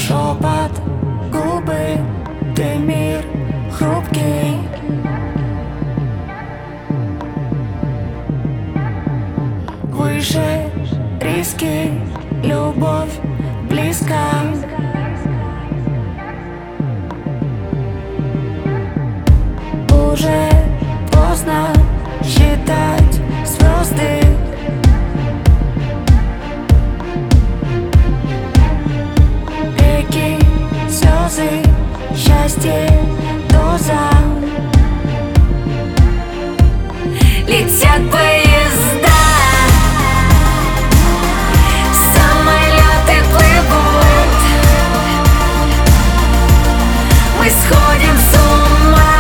Шепот, губы, ты мир хрупкий. Выше риски, любовь близко. Уже поздно считать звезды. Реки, слезы, счастье, доза. Летят поезда, самолеты плывут. Мы сходим с ума,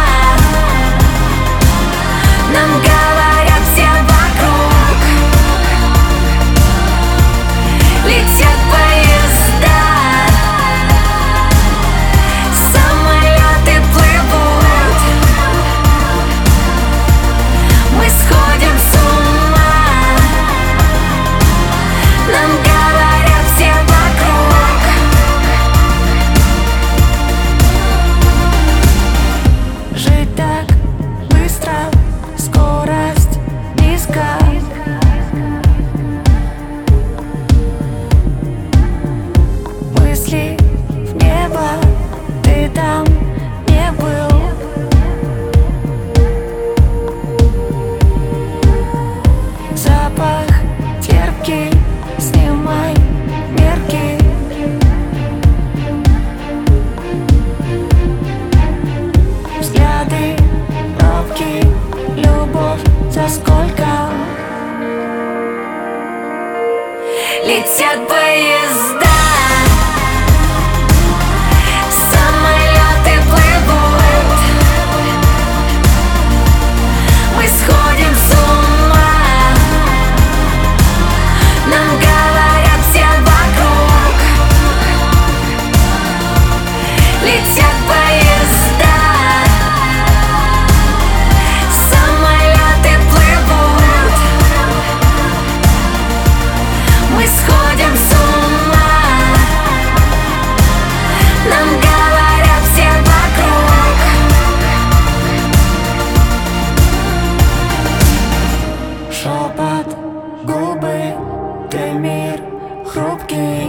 нам говорят все вокруг. Летят поезда, самолеты плывут. Мы сходим с ума, нам говорят все вокруг. Жить так быстро, скорость низко. Мысли в небо, ты там не был. Запах терпкий, снимай мерки. Взгляды робкие, любовь за сколько? Летят поезда, самолеты плывут. Мы сходим с ума, нам говорят все вокруг. Летят поезда, самолеты плывут. Мы сходим с ума, нам говорят все вокруг. Шепот, губы, ты мир хрупкий.